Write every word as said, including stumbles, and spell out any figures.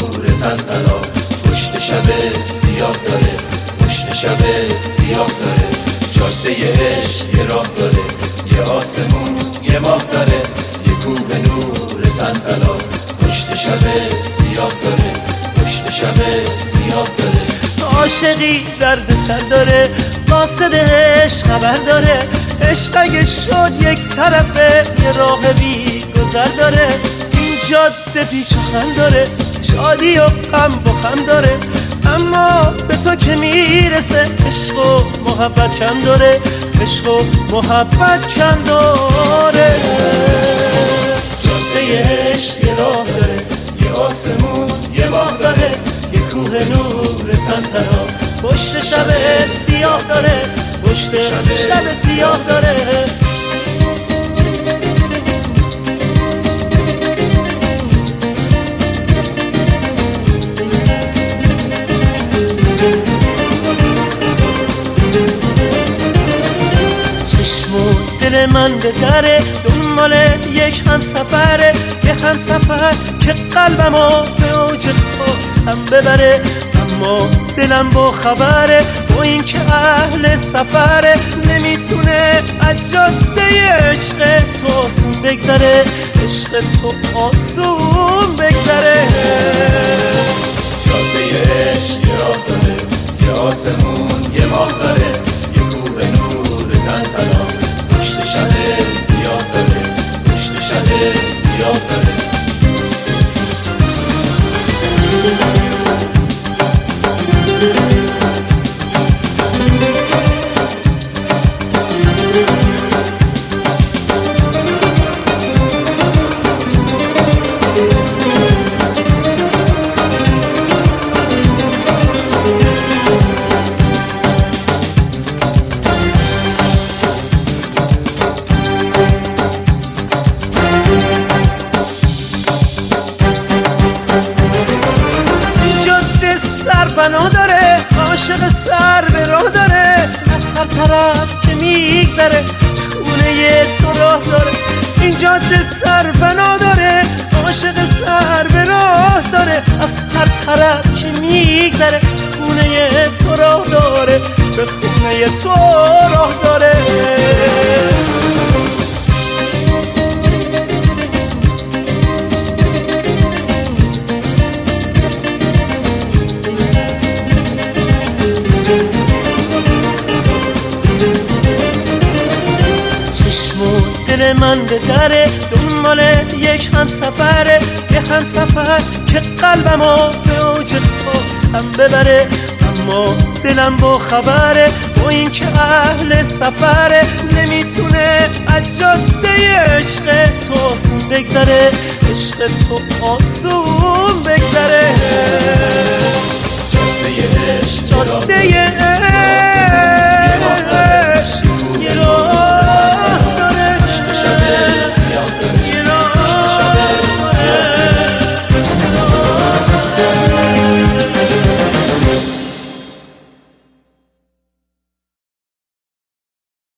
نور تن تلا، پشت شب سیاه داره، پشت شب سیاه داره. جاده عشق یه راه داره، یه آسمون یه ماه داره، یه کوه نور تن تلا، پشت شب سیاه داره، پشت شب سیاه داره. عاشقی درد سر داره، قاصد عشق خبر داره. عشق اگه شد یک طرفه، یه راه بی گذر داره. این جاده پیچ و خم داره، شادی و غم با هم داره. اما به تو که میرسه، عشق و محبت کم داره، عشق و محبت کم داره. جاده عشق یه راه داره، یه آسمون یه ماه داره، یه کوه نور تن تلا، پشت شب سیاه داره، پشت شب سیاه داره. چشم و دل من به دره، دنبال یک هم سفره، یک هم سفر که قلبمو به اوج خواستم ببره. اما دلم با خبره، با این که اهل سفره، نمیتونه از جاده عشق تو آسون بگذره، عشق تو آسون بگذره. جاده عشق یه راه داره، یه آسمون یه ماه داره، یه کوه نور تن تلا، پشت شب سیاه داره، پشت شب سیاه داره. بنا داره، عاشق سر به راه داره، از هر طرف که میگذره خونه تو راه داره. این جاده سر بنا داره، عاشق سر به راه داره، از هر طرف که میگذره خونه تو راه داره، به خونه تو راه داره. دل من به دره، دنبال یک هم سفره، یک هم سفر که قلبمو به اوج خواستم ببره. اما دلم با خبره، با این که اهل سفره، نمیتونه از جاده عشق تو آسون بگذره، عشق تو آسون بگذره. جاده عشق جاده